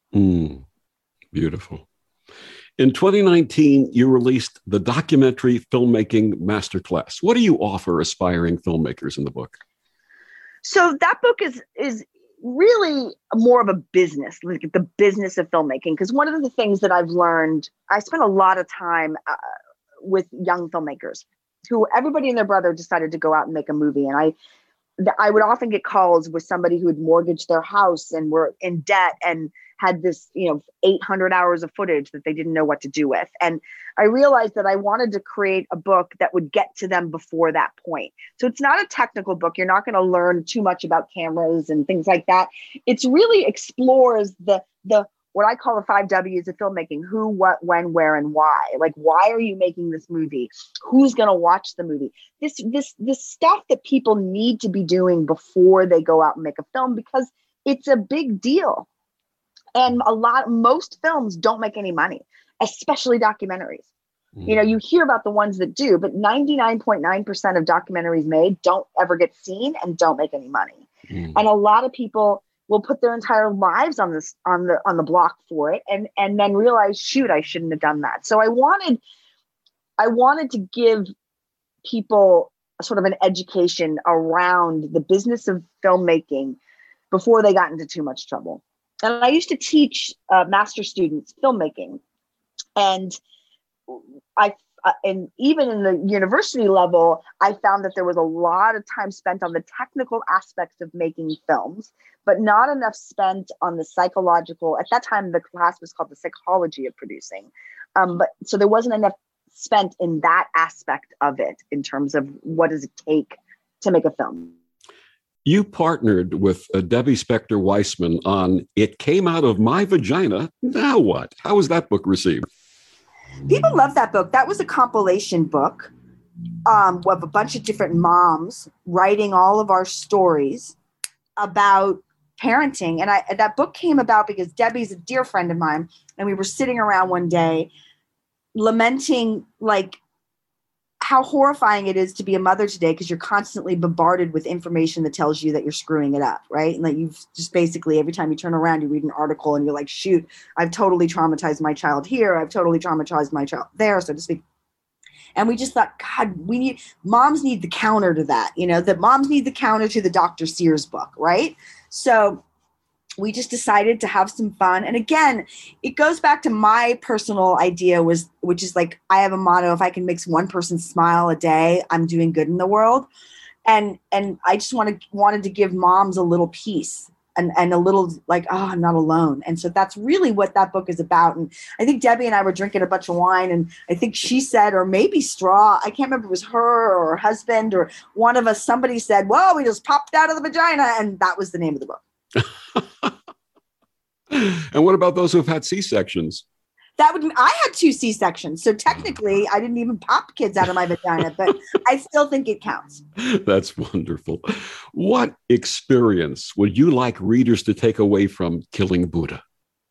[SPEAKER 1] Beautiful. In 2019, you released the documentary filmmaking masterclass. What do you offer aspiring filmmakers in the book?
[SPEAKER 2] So that book is really more of a business, like the business of filmmaking. Because one of the things that I've learned, I spent a lot of time with young filmmakers who everybody and their brother decided to go out and make a movie. And I would often get calls with somebody who had mortgaged their house and were in debt and had this, 800 hours of footage that they didn't know what to do with. And I realized that I wanted to create a book that would get to them before that point. So it's not a technical book. You're not going to learn too much about cameras and things like that. It's really explores the what I call the 5 W's of filmmaking: who, what, when, where, and why. Like, why are you making this movie? Who's going to watch the movie? This stuff that people need to be doing before they go out and make a film, because it's a big deal. And most films don't make any money, especially documentaries. You hear about the ones that do, but 99.9% of documentaries made don't ever get seen and don't make any money. And a lot of people will put their entire lives on the block for it and then realize, shoot, I shouldn't have done that. So I wanted to give people sort of an education around the business of filmmaking before they got into too much trouble. And I used to teach master students filmmaking, and and even in the university level, I found that there was a lot of time spent on the technical aspects of making films, but not enough spent on the psychological. At that time, the class was called the psychology of producing. So there wasn't enough spent in that aspect of it in terms of what does it take to make a film.
[SPEAKER 1] You partnered with Debbie Spector Weissman on It Came Out of My Vagina, Now What? How was that book received?
[SPEAKER 2] People love that book. That was a compilation book we have a bunch of different moms writing all of our stories about parenting. And that book came about because Debbie's a dear friend of mine, and we were sitting around one day lamenting like how horrifying it is to be a mother today, because you're constantly bombarded with information that tells you that you're screwing it up, right? And that you've just basically, every time you turn around, you read an article and you're like, shoot, I've totally traumatized my child here. I've totally traumatized my child there, so to speak. And we just thought, God, moms need the counter to that, that moms need the counter to the Dr. Sears book, right? So we just decided to have some fun. And again, it goes back to my personal idea which is like, I have a motto: if I can make one person smile a day, I'm doing good in the world. And I just wanted to give moms a little peace and a little like, oh, I'm not alone. And so that's really what that book is about. And I think Debbie and I were drinking a bunch of wine, and I think she said, or maybe Straw, I can't remember if it was her or her husband or one of us, somebody said, whoa, we just popped out of the vagina. And that was the name of the book.
[SPEAKER 1] And what about those who've had C-sections?
[SPEAKER 2] I had 2 C-sections. So technically I didn't even pop kids out of my vagina, but I still think it counts.
[SPEAKER 1] That's wonderful. What experience would you like readers to take away from Killing Buddha?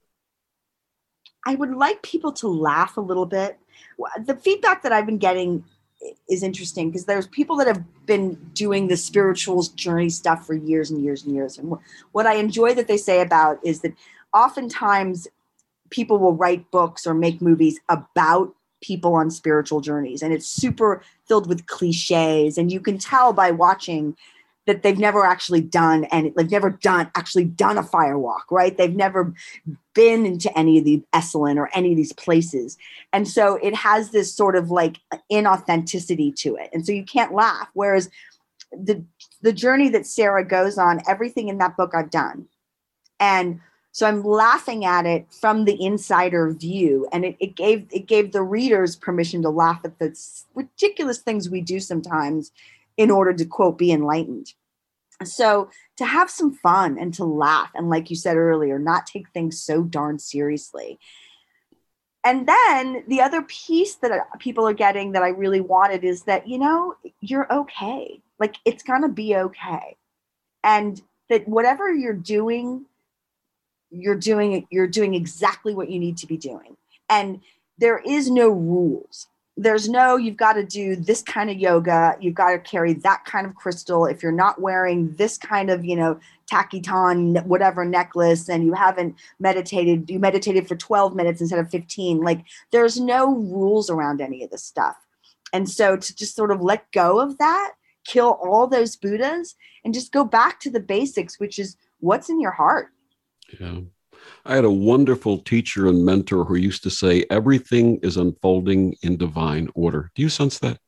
[SPEAKER 2] I would like people to laugh a little bit. The feedback that I've been getting is interesting, because there's people that have been doing the spiritual journey stuff for years and years and years. And what I enjoy that they say about is that oftentimes people will write books or make movies about people on spiritual journeys, and it's super filled with cliches. And you can tell by watching that they've never actually done a fire walk, right? They've never been into any of the Esalen or any of these places. And so it has this sort of like inauthenticity to it. And so you can't laugh. Whereas the journey that Sarah goes on, everything in that book I've done. And so I'm laughing at it from the insider view, and it gave the readers permission to laugh at the ridiculous things we do sometimes in order to, quote, be enlightened. So to have some fun and to laugh, and like you said earlier, not take things so darn seriously. And then the other piece that people are getting that I really wanted is that, you're okay. Like, it's going to be okay. And that whatever you're doing exactly what you need to be doing. And there is no rules. There's no, you've got to do this kind of yoga. You've got to carry that kind of crystal. If you're not wearing this kind of, tachyton, whatever necklace, and you haven't meditated, you meditated for 12 minutes instead of 15. Like, there's no rules around any of this stuff. And so to just sort of let go of that, kill all those Buddhas, and just go back to the basics, which is what's in your heart.
[SPEAKER 1] Yeah. I had a wonderful teacher and mentor who used to say, everything is unfolding in divine order. Do you sense that?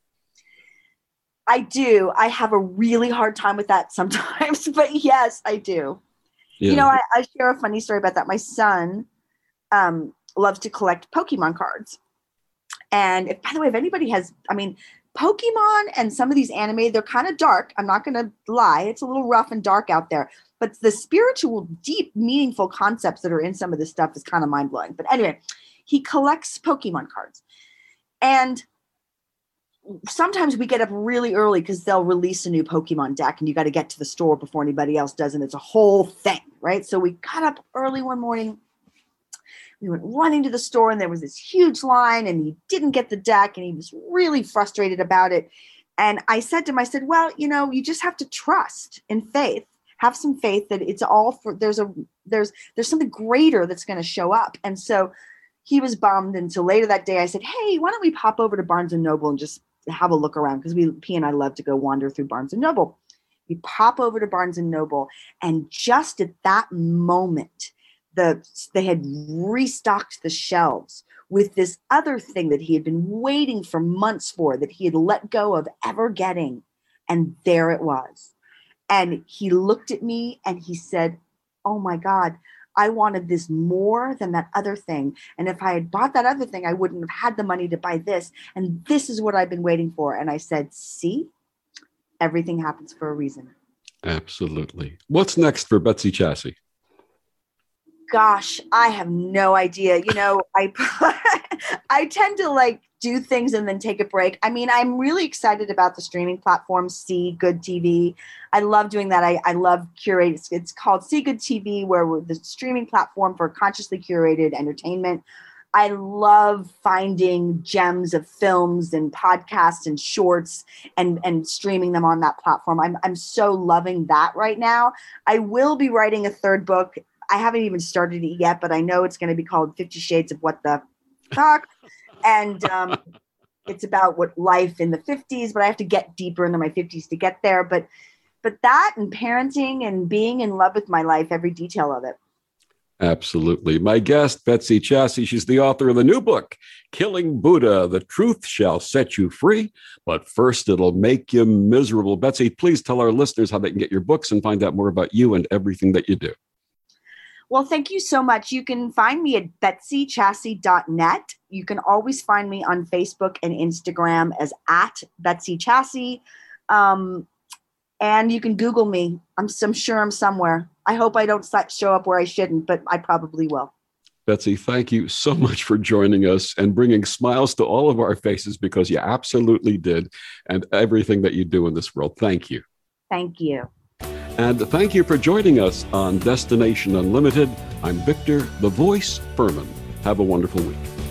[SPEAKER 2] I do. I have a really hard time with that sometimes, but yes, I do. Yeah. I share a funny story about that. My son loves to collect Pokemon cards. And by the way, if anybody has, Pokemon and some of these anime, they're kind of dark. I'm not going to lie. It's a little rough and dark out there. But the spiritual, deep, meaningful concepts that are in some of this stuff is kind of mind-blowing. But anyway, he collects Pokemon cards. And sometimes we get up really early because they'll release a new Pokemon deck, and you got to get to the store before anybody else does. And it's a whole thing, right? So we got up early one morning. We went running to the store, and there was this huge line, and he didn't get the deck, and he was really frustrated about it. And I said to him, well, you just have to trust in faith. Have some faith that it's all for, there's something greater that's going to show up. And so he was bummed. And so later that day I said, hey, why don't we pop over to Barnes & Noble and just have a look around? Because P and I love to go wander through Barnes & Noble. We pop over to Barnes & Noble, and just at that moment, they had restocked the shelves with this other thing that he had been waiting for months for, that he had let go of ever getting. And there it was. And he looked at me and he said, oh my God, I wanted this more than that other thing. And if I had bought that other thing, I wouldn't have had the money to buy this. And this is what I've been waiting for. And I said, see, everything happens for a reason.
[SPEAKER 1] Absolutely. What's next for Betsy Chasse?
[SPEAKER 2] Gosh, I have no idea. I tend to do things and then take a break. I mean, I'm really excited about the streaming platform, See Good TV. I love doing that. I love curating. It's called See Good TV, where we're the streaming platform for consciously curated entertainment. I love finding gems of films and podcasts and shorts and streaming them on that platform. I'm so loving that right now. I will be writing a third book. I haven't even started it yet, but I know it's going to be called 50 Shades of What the Fuck. And it's about what life in the 50s, but I have to get deeper into my 50s to get there. But that and parenting and being in love with my life, every detail of it.
[SPEAKER 1] Absolutely. My guest, Betsy Chasse, she's the author of the new book, Killing Buddha, The Truth Shall Set You Free, but first it'll make you miserable. Betsy, please tell our listeners how they can get your books and find out more about you and everything that you do.
[SPEAKER 2] Well, thank you so much. You can find me at betsychasse.net. You can always find me on Facebook and Instagram as @BetsyChasse. And you can Google me. I'm sure I'm somewhere. I hope I don't show up where I shouldn't, but I probably will.
[SPEAKER 1] Betsy, thank you so much for joining us and bringing smiles to all of our faces, because you absolutely did, and everything that you do in this world. Thank you.
[SPEAKER 2] Thank you.
[SPEAKER 1] And thank you for joining us on Destination Unlimited. I'm Victor, the Voice Furman. Have a wonderful week.